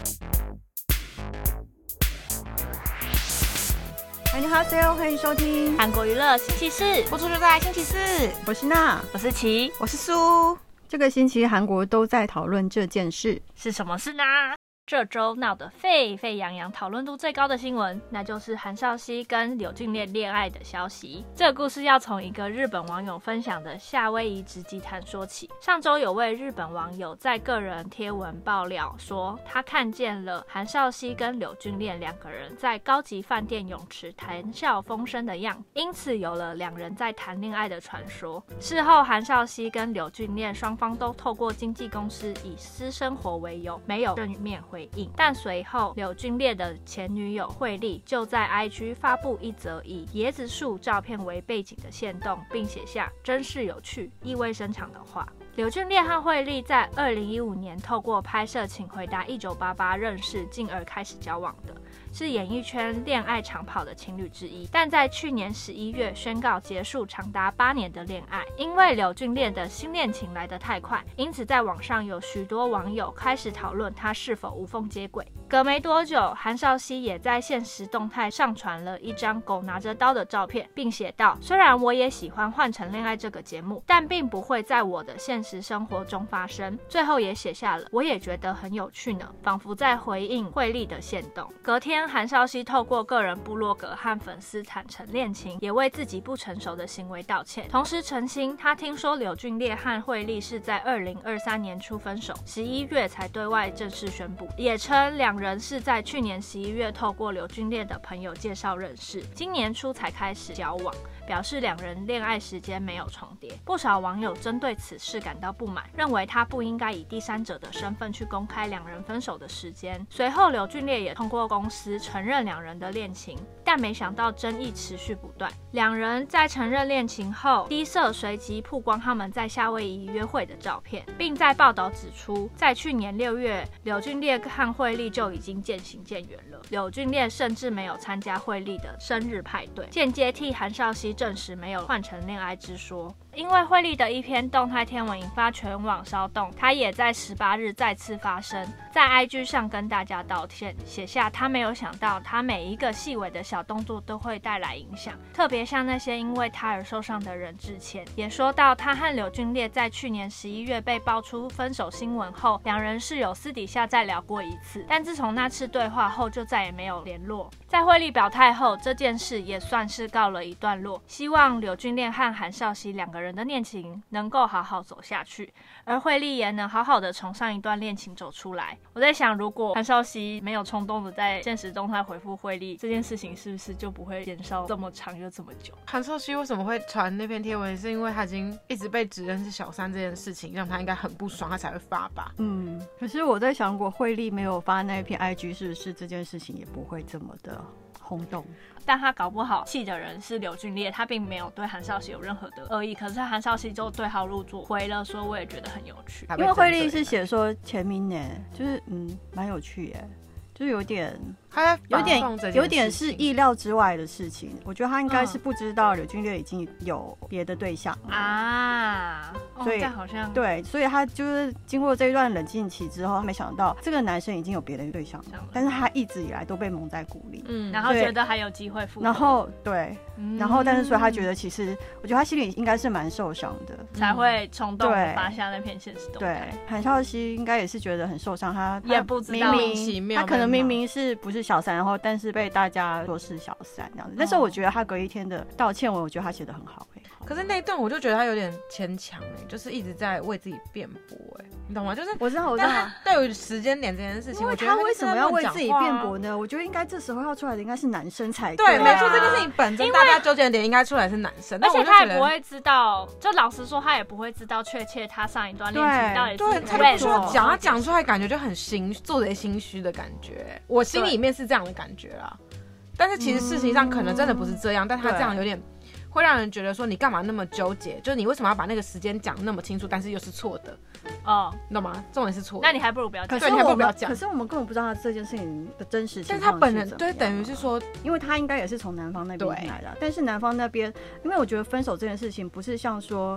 안녕하세요，欢迎收听韩国娱乐星期四， 播出就在星期四。 我是娜， 我是琪， 我是苏。 这个星期韩国都在讨论这件事， 是什么事呢？这周闹得沸沸扬扬、讨论度最高的新闻，那就是韩韶熙跟柳俊烈恋爱的消息。这个故事要从一个日本网友分享的夏威夷直击谈说起。上周有位日本网友在个人贴文爆料说，他看见了韩韶熙跟柳俊烈两个人在高级饭店泳池谈笑风生的样子，因此有了两人在谈恋爱的传说。事后，韩韶熙跟柳俊烈双方都透过经纪公司以私生活为由，没有正面回应。但随后柳俊烈的前女友惠利就在 IG 发布一则以椰子树照片为背景的限动，并写下真是有趣意味深长的话。柳俊烈和惠利在2015年透过拍摄请回答1988认识，进而开始交往的，是演艺圈恋爱长跑的情侣之一。但在去年11月宣告结束长达8年的恋爱。因为柳俊烈的新恋情来得太快，因此在网上有许多网友开始讨论他是否无缝接轨。隔没多久，韩韶熙也在现实动态上传了一张狗拿着刀的照片，并写道：虽然我也喜欢《换乘恋爱》这个节目，但并不会在我的现实生活中发生。最后也写下了我也觉得很有趣呢，仿佛在回应惠利的限动。隔天，韩韶熙透过个人部落格和粉丝坦诚恋情，也为自己不成熟的行为道歉，同时澄清他听说柳俊烈和惠利是在2023年初分手，11月才对外正式宣布，也称两人是在去年11月透过柳俊烈的朋友介绍认识，今年初才开始交往，表示两人恋爱时间没有重叠。不少网友针对此事感到不满，认为他不应该以第三者的身份去公开两人分手的时间。随后柳俊烈也通过公司承认两人的恋情，但没想到争议持续不断。两人在承认恋情后，低社随即曝光他们在夏威夷约会的照片，并在报道指出，在去年6月，柳俊烈和惠利就已经渐行渐远了。柳俊烈甚至没有参加惠利的生日派对，间接替韩韶熙证实没有换成恋爱之说。因为惠利的一篇动态贴文引发全网骚动，他也在18日再次发声，在 IG 上跟大家道歉，写下他没有想到他每一个细微的小动作都会带来影响，特别向那些因为他而受伤的人致歉。也说到他和柳俊烈在去年11月被爆出分手新闻后，两人是有私底下再聊过一次，但自从那次对话后就再也没有联络。在惠利表态后，这件事也算是告了一段落，希望柳俊烈和韩韶熙两个人的恋情能够好好走下去，而惠利也能好好的从上一段恋情走出来。我在想，如果韩韶熙没有冲动的在现实动态回复惠利，这件事情是不是就不会延烧这么长又这么久？ 韩韶熙为什么会传那篇贴文，是因为他已经一直被指认是小三这件事情，让他应该很不爽，他才会发吧。 可是我在想，如果惠利没有发那一篇 IG， 是不是这件事情也不会这么的轰动？ 但他搞不好气的人是柳俊烈，他并没有对韩韶熙有任何的恶意，可是韩韶熙就对号入座，回了说我也觉得很有趣。 因为惠利是写说前明年，就是蛮有趣耶，就是有点是意料之外的事情。我觉得他应该是不知道柳俊烈已经有别的对象了啊， 所以好像对，所以他就是经过这一段冷静期之后，他没想到这个男生已经有别的对象了，但是他一直以来都被蒙在鼓里， 然后觉得还有机会复合， 然后对，然后但是所以他觉得其实，我觉得他心里应该是蛮受伤的， 才会冲动发下那篇现实动态。 对，韩韶熙应该也是觉得很受伤，他也不知道他可能明明是不是小三，然后但是被大家说是小三这样子。但是我觉得他隔一天的道歉文，我觉得他写得很好可是那一段我就觉得他有点牵强就是一直在为自己辩驳你懂吗？就是我知道。 对于时间点这件事情，我觉得他为什么要为自己辩驳呢？我觉得应该这时候要出来的应该是男生才对。没错，这件事情本身大家纠结的点应该出来是男生， 而且他也不会知道，就老实说，他也不会知道确切他上一段恋情到底是他不需要讲，他讲出来感觉就很做贼心虚的感觉。我心里面是这样的感觉啦，但是其实事情上可能真的不是这样，但他这样有点会让人觉得说你干嘛那么纠结，就是你为什么要把那个时间讲那么清楚，但是又是错的你懂吗？重点是错的， 那你还不如不要讲。 对，你还不如不要讲。可是我们根本不知道他这件事情的真实情况是怎么样。但是他本人对，等于是说， 因为他应该也是从男方那边来的，但是男方那边，因为我觉得分手这件事情不是像说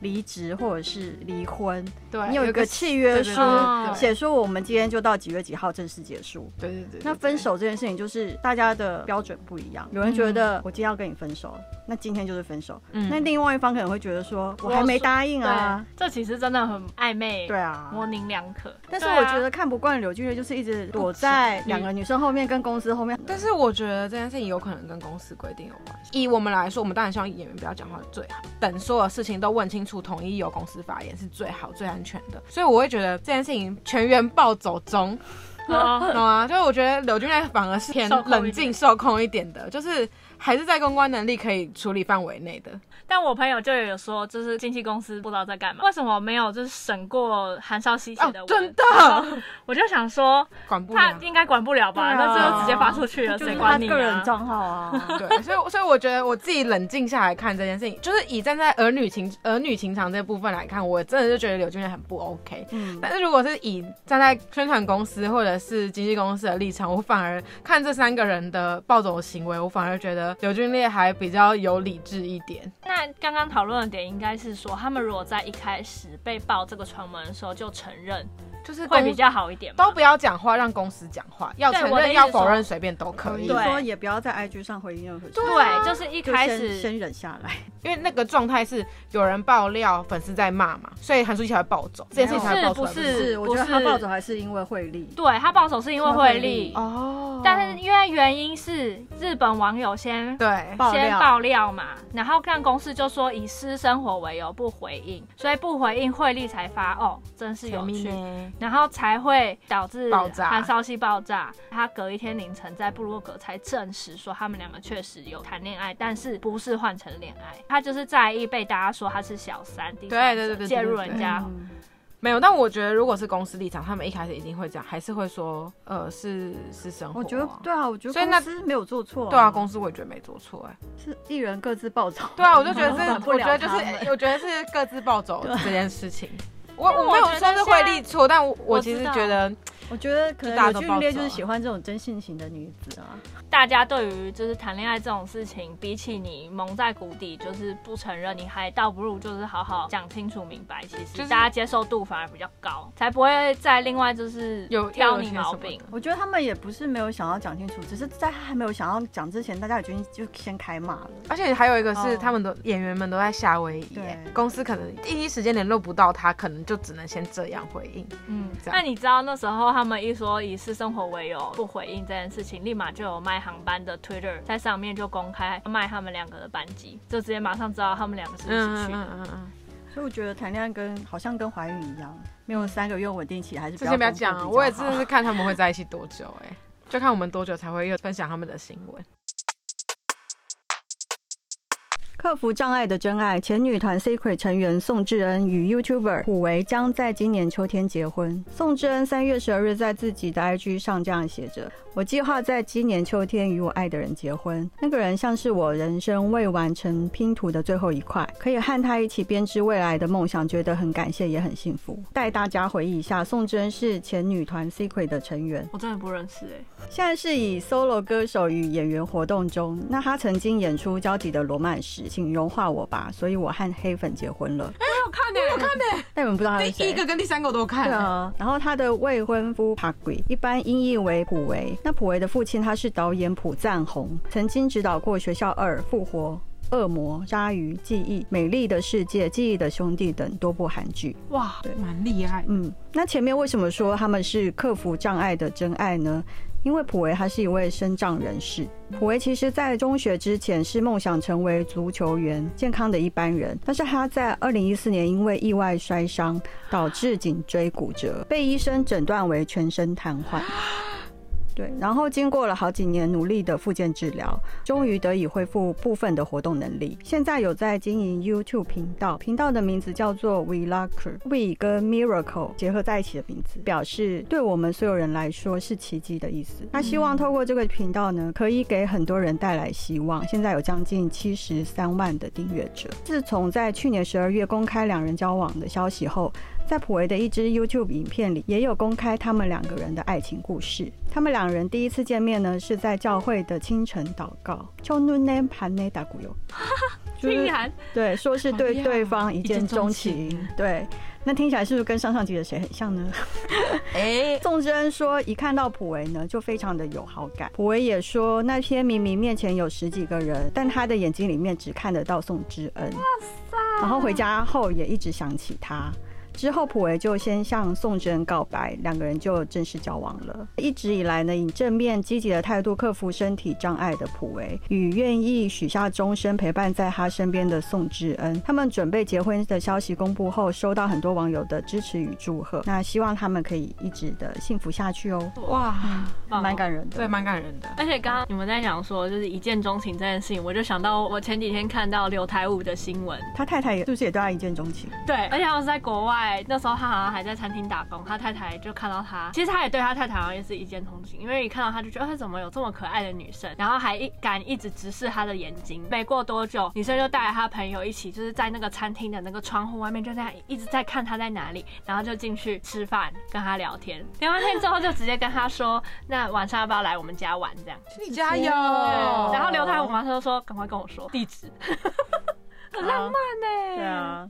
离职或者是离婚， 对， 你有一个契约书，写说我们今天就到几月几号正式结束。 对。 那分手这件事情就是大家的标准不一样，有人觉得我今天要跟你分手，那今天就是分手。那另外一方可能会觉得说我还没答应啊， 这其实真的很暧昧， 对啊， 模棱两可。 但是我觉得看不惯柳俊烈就是一直躲在两个女生后面跟公司后面。 但是我觉得这件事情有可能跟公司规定有关系。以我们来说，我们当然希望演员不要讲话最好，等所有事情都问清楚，统一由公司发言是最好最安全的。所以我会觉得这件事情全员暴走中。懂啊，就是我觉得柳俊烈反而是偏冷静受控一点的，就是还是在公关能力可以处理范围内的。 但我朋友就有说，就是经纪公司不知道在干嘛，为什么没有就是审过韩韶熙写的文？ 真的， 我就想说， 管不了， 他应该管不了吧？那这就直接发出去了，谁管你啊？ 就是他个人账号啊。 对，所以我觉得我自己冷静下来看这件事情，就是以站在儿女情长这部分来看，我真的就觉得柳俊烈很不 OK。但是如果是以站在宣传公司或者是经纪公司的立场，我反而看这三个人的暴走行为，我反而觉得柳俊烈还比较有理智一点。 那刚刚讨论的点应该是说，他们如果在一开始被爆这个传闻的时候就承认，就是会比较好一点， 都不要讲话，让公司讲话，要承认要否认随便都可以。 你说也不要在 IG 上回应任何事。 对，就是一开始先忍下来， 因为那个状态是有人爆料，粉丝在骂嘛，所以韩舒淇才会暴走，这件事情才会爆出来。 不是，我觉得他暴走还是因为惠利。 对，他暴走是因为惠利哦， 但是因为原因是日本网友先爆料嘛，然后看公司就说以私生活为由不回应，所以不回应惠利才发真是有趣，然后才会导致韩韶熙爆炸。他隔一天凌晨在部落格才证实说他们两个确实有谈恋爱，但是不是换成恋爱，他就是在意被大家说他是小三，第三者介入人家。 没有，但我觉得如果是公司立场，他们一开始一定会这样，还是会说是生活。 我觉得对啊，我觉得公司没有做错。 对啊，公司我也觉得没做错， 是艺人各自暴走。 对啊，我就觉得我觉得是各自暴走这件事情。我没有说是惠利错，但我其实觉得， 我觉得可能柳俊烈就是喜欢这种真性情的女子啊。 大家对于就是谈恋爱这种事情，比起你蒙在鼓底就是不承认，你还倒不如就是好好讲清楚明白，其实大家接受度反而比较高，才不会再另外就是挑你毛病。 我觉得他们也不是没有想要讲清楚，只是在还没有想要讲之前，大家已经就先开骂了。 而且还有一个是，他们的演员们都在夏威夷，公司可能第一时间联络不到他，可能就只能先这样回应。 那你知道那时候他们一说以私生活为由不回应这件事情，立马就有卖航班的 Twitter 在上面就公开卖他们两个的班机，就直接马上知道他们两个是一起去的。 所以我觉得谈恋爱好像跟怀孕一样，没有3个月稳定期，还是这先不要讲啊。我也真的是看他们会在一起多久，就看我们多久才会又分享他们的新闻。 克服障碍的真爱，前女团 Secret 成员宋智恩与 YouTuber 朴维将在今年秋天结婚。宋智恩3月12日在自己的 IG 上这样写着：我计划在今年秋天与我爱的人结婚，那个人像是我人生未完成拼图的最后一块，可以和他一起编织未来的梦想，觉得很感谢也很幸福。带大家回忆一下，宋智恩是前女团 Secret 的成员， 我真的不认识现在是以 solo 歌手与演员活动中。那他曾经演出交集的罗曼史，请融化我吧，所以我和黑粉结婚了。 我有看但你们不知道他是谁？ 第一个跟第3个我都看。 对啊，然后他的未婚夫帕贵一般音译为朴维。那朴维的父亲他是导演朴赞宏，曾经指导过《学校2》、复活、恶魔、鲨鱼、记忆、美丽的世界、记忆的兄弟等多部韩剧。 哇，对，蛮厉害。 那前面为什么说他们是克服障碍的真爱呢？因为朴维他是一位身障人士。朴维其实在中学之前是梦想成为足球员，健康的一般人，但是他在2014年因为意外摔伤导致颈椎骨折，被医生诊断为全身瘫痪。对，然后经过了好几年努力的复健治疗，终于得以恢复部分的活动能力。现在有在经营 YouTube 频道的名字叫做 Vlogger，We 跟 Miracle 结合在一起的名字，表示对我们所有人来说是奇迹的意思。他希望透过这个频道呢，可以给很多人带来希望。现在有将近73万的订阅者。自从在去年12月公开2人交往的消息后，在朴维的一支 YouTube 影片里也有公开他们2个人的爱情故事。他们2人第一次见面呢，是在教会的清晨祷告。 竟然对，说是对对方一见钟情，对。那听起来是不是跟上集的谁很像呢？宋智恩说一看到朴维呢就非常的有好感，朴维也说那天明明面前有10几个人，但他的眼睛里面只看得到宋智恩。哇塞！然后回家后也一直想起他。之后朴维就先向宋智恩告白，2个人就正式交往了。一直以来呢，以正面积极的态度克服身体障碍的朴维，与愿意许下终身陪伴在他身边的宋智恩，他们准备结婚的消息公布后，收到很多网友的支持与祝贺。那希望他们可以一直的幸福下去哦。 哇， 蛮感人的， 对，蛮感人的。 而且刚刚你们在讲说就是一见钟情这件事情，我就想到我前几天看到刘台武的新闻， 他太太是不是也对他一见钟情？ 对，而且他们是在国外。那时候他好像还在餐厅打工，他太太就看到他，其实他也对他太太好像也是一见钟情，因为一看到他就觉得他怎么有这么可爱的女生，然后还敢一直直视他的眼睛。没过多久，女生就带着他朋友一起，就是在那个餐厅的那个窗户外面，就这样一直在看他在哪里，然后就进去吃饭，跟他聊天。聊完天之后就直接跟他说，那晚上要不要来我们家玩？这样， 你加油！ 然后刘台武马上就说，赶快跟我说地址，很浪漫呢。 对啊。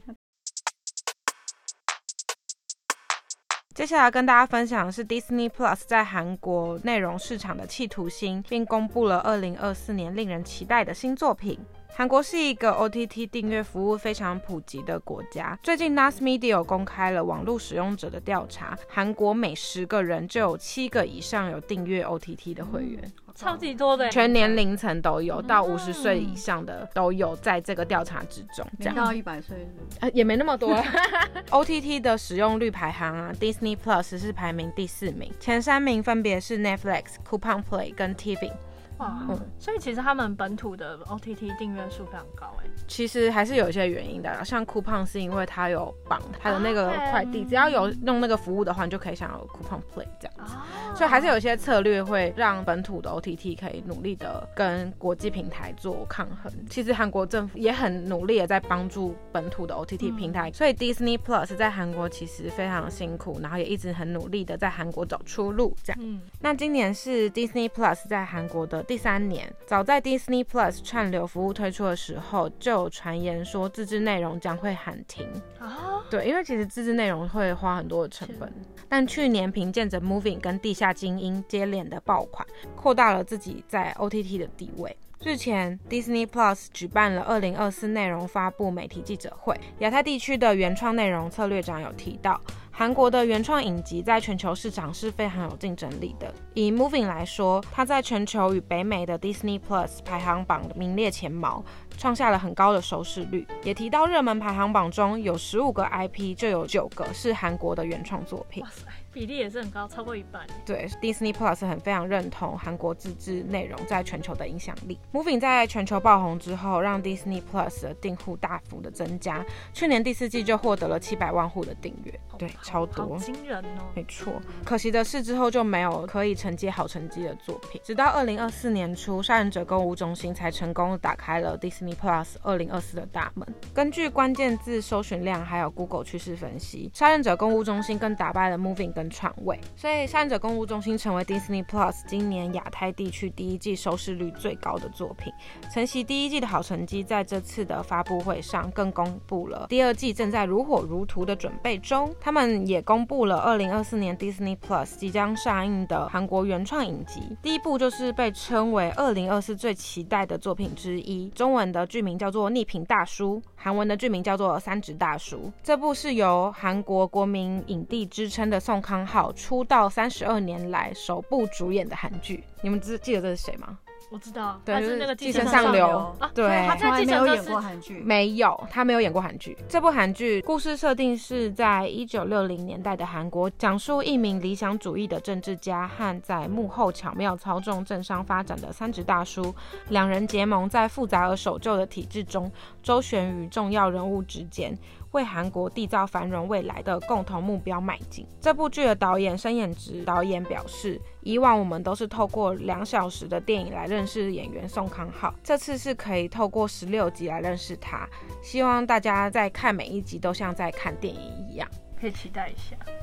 接下来跟大家分享的是 Disney Plus 在韩国内容市场的企图心，并公布了2024年令人期待的新作品。韩国是一个 OTT 订阅服务非常普及的国家。最近 NAS Media 公开了网络使用者的调查，韩国每10个人就有7个以上有订阅 OTT 的会员， 超级多的， 全年龄层都有，到50岁以上的都有在这个调查之中。 没到100岁也没那么多。OTT 的使用率排行啊 ，Disney Plus 是排名第4名，前3名分别是 Netflix、Coupon Play 跟 TV。 所以其实他们本土的 OTT 订阅数非常高其实还是有一些原因的，像 Coupon 是因为它有绑它的那个快递，只要有用那个服务的话，你就可以享有 Coupon Play 这样子。所以还是有一些策略会让本土的 OTT 可以努力的跟国际平台做抗衡。其实韩国政府也很努力的在帮助本土的 OTT 平台，所以 Disney Plus 在韩国其实非常辛苦，然后也一直很努力的在韩国找出路这样。那今年是 Disney Plus 在韩国的第3年，早在 Disney Plus 串流服务推出的时候，就有传言说自制内容将会喊停。对，因为其实自制内容会花很多的成本，但去年凭借着 Moving 跟地下精英接连的爆款，扩大了自己在 OTT 的地位。日前 Disney Plus 举办了2024内容发布媒体记者会，亚太地区的原创内容策略长有提到，韩国的原创影集在全球市场是非常有竞争力的。以 Moving 来说，它在全球与北美的 Disney Plus 排行榜名列前茅，创下了很高的收视率。也提到热门排行榜中有15个 IP， 就有9个是韩国的原创作品。 哇塞，比例也是很高，超过1半。 对， Disney Plus 非常认同韩国自制内容在全球的影响力。Moving 在全球爆红之后，让 Disney Plus 的订户大幅的增加，去年第4季就获得了700万户的订阅，对，超多， 好惊人哦。 没错，可惜的是之后就没有可以承接好成绩的作品，直到2024年初，杀人者购物中心才成功打开了 Disney Plus 2024的大门。根据关键字搜寻量还有 Google 趋势分析，杀人者购物中心更打败了 Moving 跟篡位，所以杀人者购物中心成为 Disney Plus 今年亚太地区第1季收视率最高的作品。承袭第1季的好成绩，在这次的发布会上更公布了第2季正在如火如荼的准备中。他们也公布了2024年 Disney Plus 即将上映的韩国原创影集，第1部就是被称为2024最期待的作品之一，中文的剧名叫做逆品大叔，韩文的剧名叫做三直大叔。这部是由韩国国民影帝之称的宋康昊出道32年来首部主演的韩剧。你们记得这是谁吗？ 我知道， 对， 他是那个寄生上流啊， 对， 他从来没有演过韩剧， 没有，他没有演过韩剧。这部韩剧故事设定是在1960年代的韩国，讲述一名理想主义的政治家和在幕后巧妙操纵政商发展的三直大叔，两人结盟，在复杂而守旧的体制中周旋于重要人物之间，为韩国缔造繁荣未来的共同目标迈进。这部剧的导演申衍直导演表示，以往我们都是透过2小时的电影来认识演员宋康昊，这次是可以透过16集来认识他，希望大家在看每一集都像在看电影一样， 可以期待一下。 对，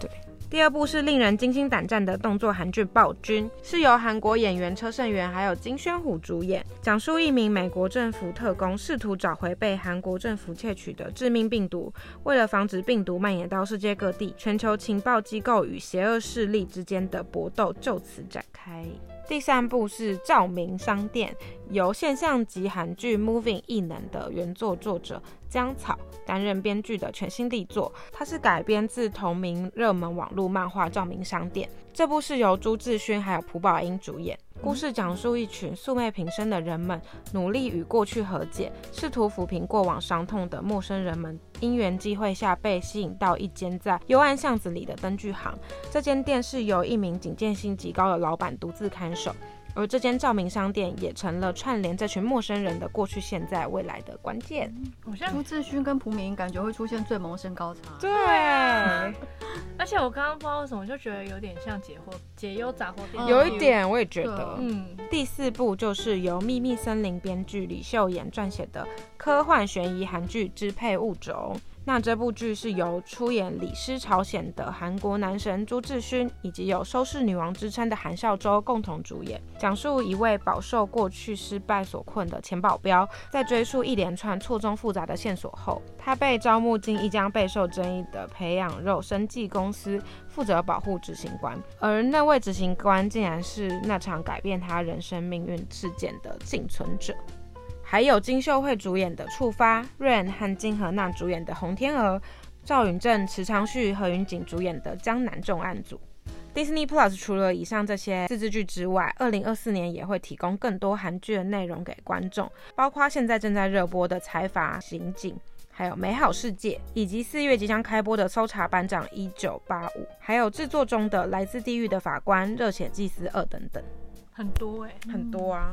第二部是令人惊心胆战的动作韩剧《暴君》，是由韩国演员车胜元还有金宣虎主演，讲述一名美国政府特工试图找回被韩国政府窃取的致命病毒，为了防止病毒蔓延到世界各地，全球情报机构与邪恶势力之间的搏斗就此展开。第三部是《照明商店》，由现象级韩剧《Moving》异能的原作作者姜草担任编剧的全新力作，它是改编自同名热门网络漫画《照明商店》。这部是由朱智勋还有朴宝英主演，故事讲述一群素昧平生的人们努力与过去和解，试图抚平过往伤痛的陌生人们，因缘际会下被吸引到一间在幽暗巷子里的灯具行。这间店是由一名警戒心极高的老板独自看守，而这间照明商店也成了串联这群陌生人的过去、现在、未来的关键。 好像朱智勋跟朴敏英感觉会出现最萌身高差。 对， 而且我刚刚不知道为什么就觉得有点像解忧杂货店， 有一点我也觉得。第四部就是由秘密森林编剧李秀妍撰写的科幻悬疑韩剧《支配物种》。那这部剧是由出演李尸朝鲜的韩国男神朱智勋，以及有收视女王之称的韩孝周共同主演，讲述一位饱受过去失败所困的前保镖，在追溯一连串错综复杂的线索后，他被招募进一家备受争议的培养肉生技公司，负责保护执行官，而那位执行官竟然是那场改变他人生命运事件的幸存者。还有金秀慧主演的《触发》，瑞恩和金荷娜主演的《红天鹅》，赵允正、池昌旭、何云锦主演的《江南重案组》。Disney Plus 除了以上这些自制剧之外，2024年也会提供更多韩剧的内容给观众，包括现在正在热播的《财阀刑警》，还有《美好世界》，以及4月即将开播的《搜查班长1985》，还有制作中的《来自地狱的法官》、《热血祭司2》等等。 很多很多啊。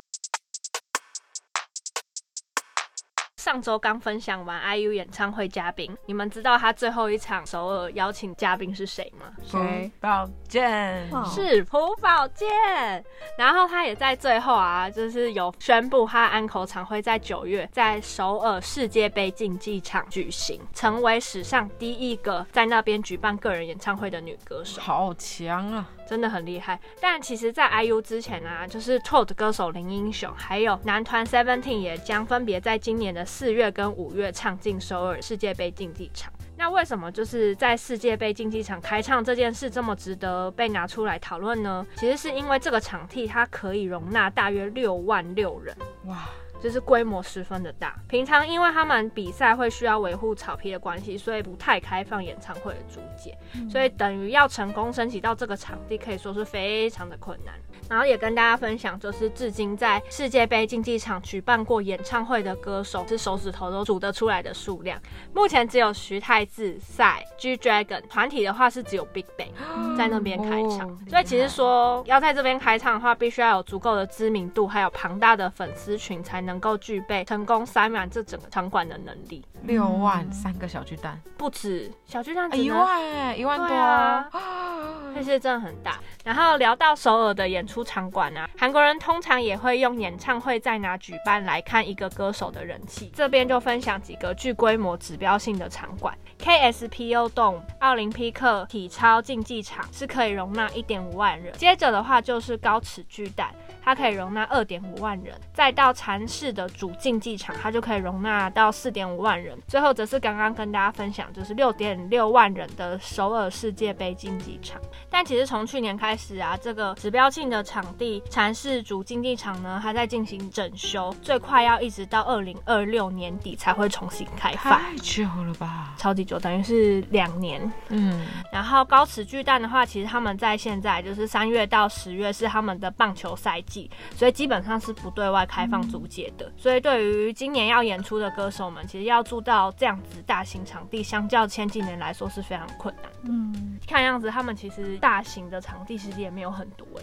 上周刚分享完 IU 演唱会嘉宾，你们知道他最后一场首尔邀请嘉宾是谁吗？ 谁？宝剑， 是朴宝剑。然后他也在最后就是有宣布他安口场会在9月在首尔世界杯竞技场举行，成为史上第一个在那边举办个人演唱会的女歌手。 好强啊！ 真的很厉害。但其实在 IU 之前就是 TOD 歌手林英雄还有男团 Seventeen 也将分别在今年的4月跟5月唱进首尔世界杯竞技场。那为什么就是在世界杯竞技场开唱这件事这么值得被拿出来讨论呢？其实是因为这个场地它可以容纳大约66000人。哇，就是规模十分的大。平常因为他们比赛会需要维护草皮的关系，所以不太开放演唱会的租借，所以等于要成功升级到这个场地可以说是非常的困难。然后也跟大家分享，就是至今在世界杯竞技场举办过演唱会的歌手是手指头都数得出来的数量，目前只有徐太志、赛、G-Dragon， 团体的话是只有 BigBang 在那边开唱。所以其实说要在这边开唱的话，必须要有足够的知名度，还有庞大的粉丝群，才能够具备成功塞满这整个场馆的能力。 6万3个小巨蛋， 不止小巨蛋 1万多啊，这些真的很大。然后聊到首尔的演出场馆韩国人通常也会用演唱会在哪举办来看一个歌手的人气。这边就分享几个具规模指标性的场馆。KSPO Dome 奥林匹克体操竞技场是可以容纳 1.5万人，接着的话就是高尺巨蛋，它可以容纳 2.5万人，再到禅市的主竞技场，它就可以容纳到 4.5万人，最后则是刚刚跟大家分享就是 6.6 万人的首尔世界杯竞技场。但其实从去年开始这个指标性的场地禅市主竞技场呢，它在进行整修，最快要一直到2026年底才会重新开放。 太久了吧， 超级久，等于是2年。然后高尺巨蛋的话，其实他们在现在就是3月到10月是他们的棒球赛季，所以基本上是不对外开放租借的。所以对于今年要演出的歌手们，其实要租到这样子大型场地，相较前几年来说是非常困难的。看样子他们其实大型的场地其实也没有很多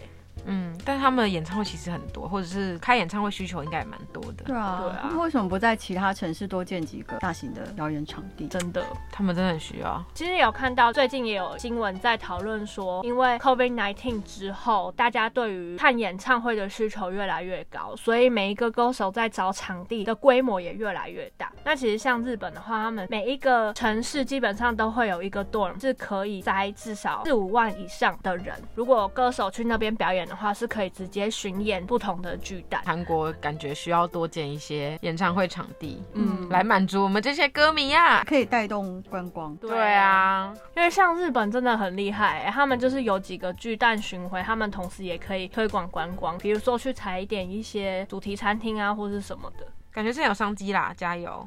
但是他们的演唱会其实很多，或者是开演唱会需求应该也蛮多的。 对啊，为什么不在其他城市多建几个大型的表演场地？ 真的， 他们真的很需要。 其实有看到最近也有新闻在讨论说，因为 COVID-19 之后，大家对于看演唱会的需求越来越高，所以每一个歌手在找场地的规模也越来越大。那其实像日本的话，他们每一个城市基本上都会有一个 dorm， 是可以塞至少4-5万以上的人。如果歌手去那边表演的话，是可以直接巡演不同的巨蛋。 韩国感觉需要多建一些演唱会场地，来满足我们这些歌迷啊， 可以带动观光。 对啊， 因为像日本真的很厉害，他们就是有几个巨蛋巡回，他们同时也可以推广观光，比如说去踩点一些主题餐厅啊，或是什么的， 感觉是有商机啦，加油。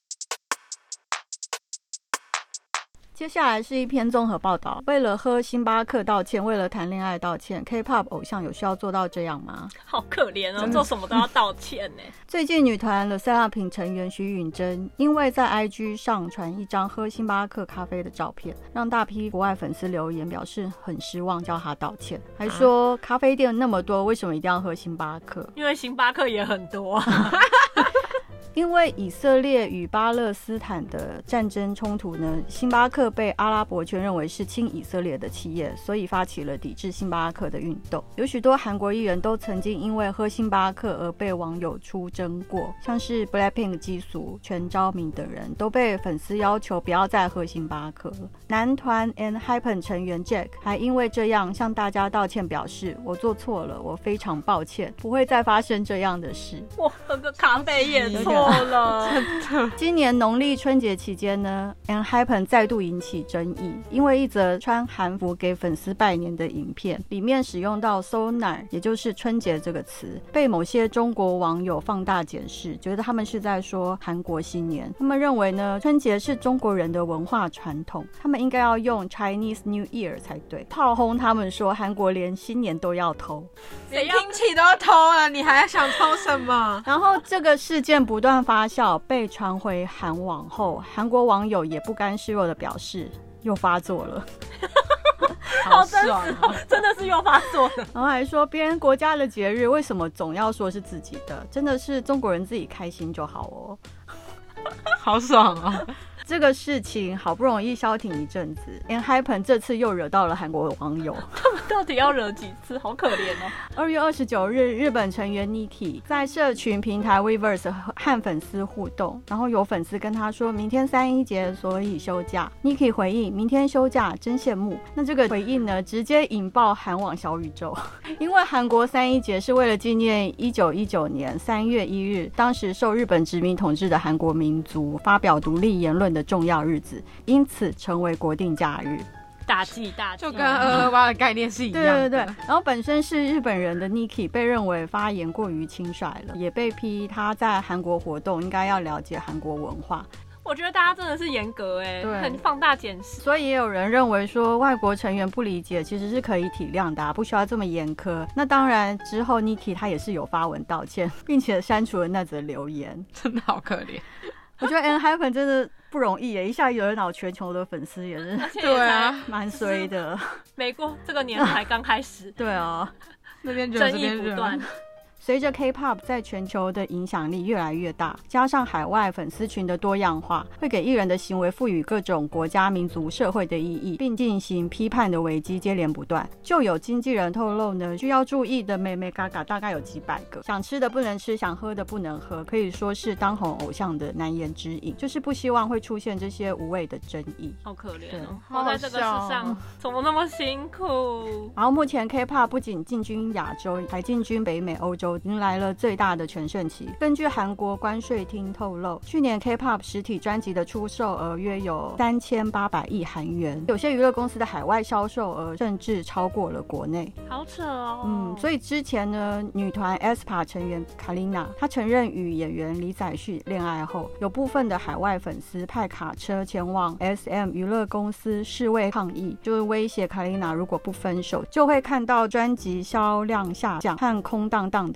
接下来是一篇综合报道，为了喝星巴克道歉，为了谈恋爱道歉， K-pop 偶像有需要做到这样吗？ 好可怜哦，做什么都要道歉呢。 最近女团 The Seraphim 成员徐允珍因为在 IG 上传一张喝星巴克咖啡的照片，让大批国外粉丝留言表示很失望，叫她道歉，还说咖啡店那么多，为什么一定要喝星巴克？ 因为星巴克也很多因为以色列与巴勒斯坦的战争冲突呢，星巴克被阿拉伯圈认为是亲以色列的企业，所以发起了抵制星巴克的运动。有许多韩国艺人都曾经因为喝星巴克而被网友出征过，像是 BLACKPINK 基俗、全昭明等人都被粉丝要求不要再喝星巴克。男团 ENHYPEN 成员 Jack 还因为这样向大家道歉，表示我做错了，我非常抱歉，不会再发生这样的事。 我喝个咖啡也错了真的。 今年农历春节期间呢 ENHYPEN 再度引起争议，因为一则穿韩服给粉丝拜年的影片里面使用到 Seoll날 也就是春节这个词，被某些中国网友放大检视，觉得他们是在说韩国新年。他们认为呢，春节是中国人的文化传统，他们应该要用 Chinese New Year 才对，炮轰他们说韩国连新年都要偷， 连听起都要偷了，你还想偷什么？ 然后这个事件不断发酵，被传回韩网后，韩国网友也不甘示弱的表示又发作了好爽哦，真的是又发作了。 然后还说别人国家的节日为什么总要说是自己的，真的是中国人自己开心就好哦。 好爽哦。 这个事情好不容易消停一阵子 ENHYPEN 这次又惹到了韩国网友。 他们到底要惹几次？好可怜哦。 2月29日，日本成员 Niki 在社群平台 Weverse 和粉丝互动，然后有粉丝跟他说明天3·1节所以休假， Niki 回应明天休假真羡慕。那这个回应呢，直接引爆韩网小宇宙。因为韩国3·1节是为了纪念1919年3月1日当时受日本殖民统治的韩国民族发表独立言论的重要日子，因此成为国定假日。 大忌， 就跟228的概念是一样的。 对。然后本身是日本人的 Niki 被认为发言过于轻率了，也被批他在韩国活动应该要了解韩国文化。 我觉得大家真的是严格很放大检视， 所以也有人认为说外国成员不理解其实是可以体谅的，不需要这么严苛。那当然之后 Niki 他也是有发文道歉，并且删除了那则留言。 真的好可怜。 我觉得 ENHYPEN 真的不容易耶，一下惹恼全球的粉丝也是， 对啊，蛮衰的。 没过这个年才刚开始， 对啊， 那边争议不断。 随着 K-pop 在全球的影响力越来越大，加上海外粉丝群的多样化，会给艺人的行为赋予各种国家、民族、社会的意义，并进行批判的危机接连不断。就有经纪人透露呢，需要注意的妹妹嘎嘎大概有几百个，想吃的不能吃，想喝的不能喝，可以说是当红偶像的难言之隐，就是不希望会出现这些无谓的争议。 好可怜哦，活在这个世上怎么那么辛苦。 然后目前 K-pop 不仅进军亚洲，还进军北美、欧洲，迎来了最大的全盛期。根据韩国关税厅透露，去年 K-pop 实体专辑的出售额约有3800亿韩元，有些娱乐公司的海外销售额甚至超过了国内。 好扯哦。 所以之前呢，女团 aespa 成员 Kalina 她承认与演员李宰旭恋爱后，有部分的海外粉丝派卡车前往 SM 娱乐公司示威抗议，就是威胁 Kalina 如果不分手，就会看到专辑销量下降和空荡荡的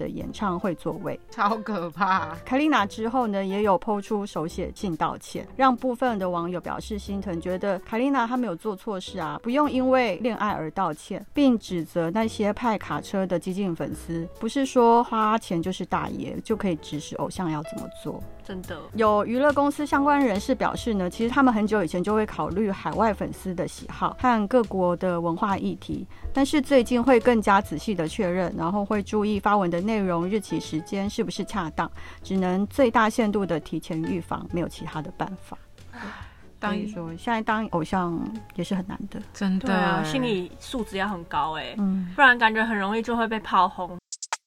的演唱会座位， 超可怕。 凯莉娜之后呢，也有抛出手写信道歉，让部分的网友表示心疼，觉得凯莉娜她没有做错事啊，不用因为恋爱而道歉，并指责那些派卡车的激进粉丝，不是说花钱就是大爷就可以指使偶像要怎么做。 真的， 有娱乐公司相关人士表示呢，其实他们很久以前就会考虑海外粉丝的喜好和各国的文化议题，但是最近会更加仔细的确认，然后会注意发文的内容、日期、时间是不是恰当，只能最大限度的提前预防，没有其他的办法。所以说，现在当偶像也是很难的， 真的。 对啊，心理素质要很高不然感觉很容易就会被炮轰。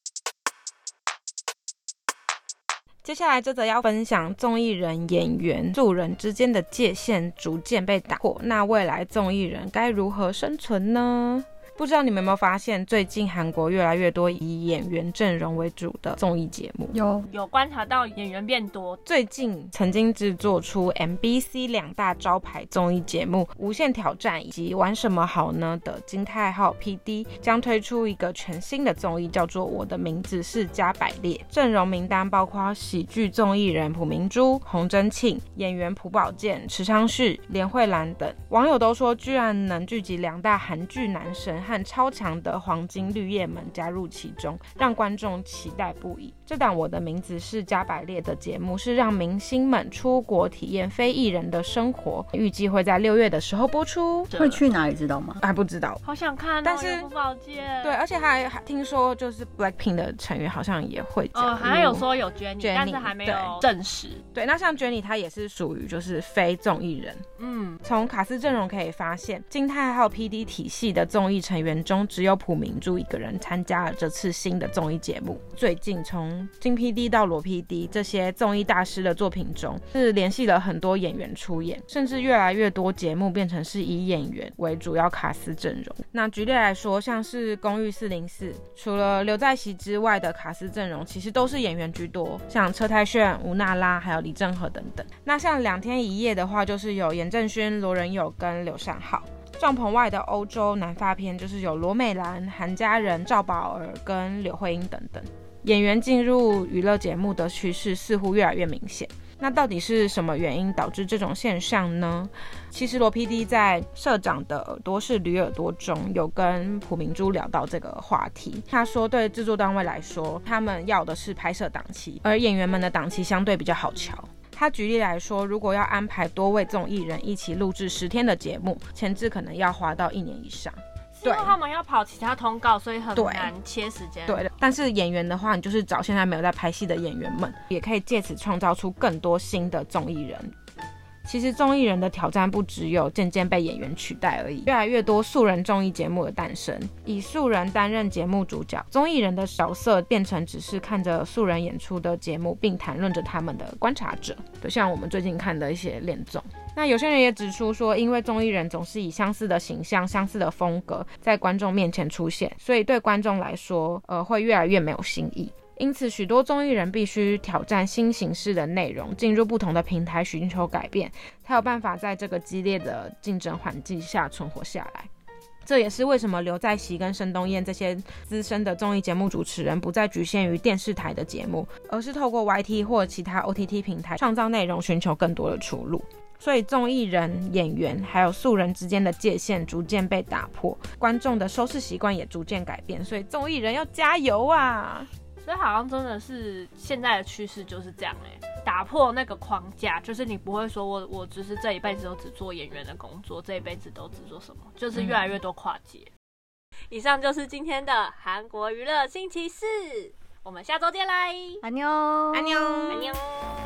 接下来这则要分享综艺人、演员、素人之间的界限逐渐被打破，那未来综艺人该如何生存呢？不知道你们有没有发现，最近韩国越来越多以演员阵容为主的综艺节目。 有观察到演员变多。 最近曾经制作出 MBC 2大招牌综艺节目《无限挑战》以及《玩什么好呢》的金泰浩 PD 将推出一个全新的综艺，叫做《我的名字是加百列》。阵容名单包括喜剧综艺人朴明珠、洪真庆、演员朴宝剑、池昌旭、连慧兰等。网友都说，居然能聚集2大韩剧男神和超强的黄金绿叶们加入其中，让观众期待不已。这档我的名字是加百列的节目是让明星们出国体验非艺人的生活，预计会在6月的时候播出。 会去哪里知道吗？ 还不知道， 好想看但是朴宝剑。 对，而且还听说就是 BLACKPINK 的成员好像也会加入。 好像有说有 Jennie， 但是还没有证实。 对，那像 Jennie 她也是属于就是非综艺人。从卡司阵容可以发现，金泰浩 PD 体系的综艺成员中，只有朴明珠一个人参加了这次新的综艺节目。最近从金 PD 到罗 PD 这些综艺大师的作品中，是联系了很多演员出演，甚至越来越多节目变成是以演员为主要卡司阵容。那举例来说，像是公寓404，除了刘在熙之外的卡司阵容其实都是演员居多，像车太铉、吴娜拉还有李正赫等等。那像2天1夜的话，就是有严正勋、罗仁友跟刘善浩。帐篷外的欧洲男发片就是有罗美兰、韩佳人、赵宝儿跟柳慧英等等。演员进入娱乐节目的趋势似乎越来越明显。那到底是什么原因导致这种现象呢？其实罗 PD 在社长的耳朵是驴耳朵中有跟朴明珠聊到这个话题。他说对制作单位来说，他们要的是拍摄档期，而演员们的档期相对比较好瞧。他举例来说，如果要安排多位综艺人一起录制10天的节目，前置可能要花到1年以上。 因为他们要跑其他通告，所以很难切时间。 对的，但是演员的话，你就是找现在没有在拍戏的演员们，也可以借此创造出更多新的综艺人。其实综艺人的挑战不只有渐渐被演员取代而已，越来越多素人综艺节目的诞生，以素人担任节目主角，综艺人的角色变成只是看着素人演出的节目并谈论着他们的观察者，就像我们最近看的一些恋综。那有些人也指出说，因为综艺人总是以相似的形象、相似的风格在观众面前出现，所以对观众来说会越来越没有新意。因此许多综艺人必须挑战新形式的内容，进入不同的平台寻求改变，才有办法在这个激烈的竞争环境下存活下来。这也是为什么刘在熙跟申东彦这些资深的综艺节目主持人不再局限于电视台的节目，而是透过 YT 或其他 OTT 平台创造内容，寻求更多的出路。所以综艺人、演员还有素人之间的界限逐渐被打破，观众的收视习惯也逐渐改变，所以综艺人要加油啊！ 所以好像真的是现在的趋势就是这样打破那个框架，就是你不会说我只是这一辈子都只做演员的工作，这一辈子都只做什么，就是越来越多跨界。以上就是今天的韩国娱乐星期四，我们下周见啦！ 安妞， 安妞，安妞。